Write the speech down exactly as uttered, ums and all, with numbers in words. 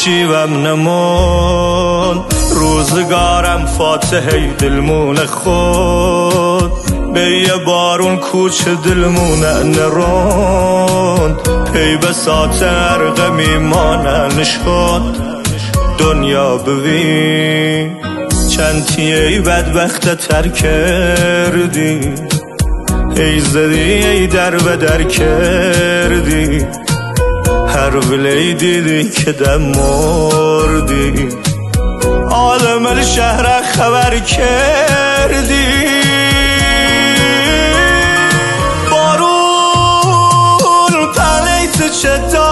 شیوم نمون روزگارم فاتحه دلمون خود به یه بارون کوچه دلمون نروند پی بسات ارغمی مانن شد دنیا ببین چند تیه بدبخت تر کردی ای زدی ای در و در کردی هر ولی دیدی که دم مردی عالم الشهر خبر کردی بارون پلیت چه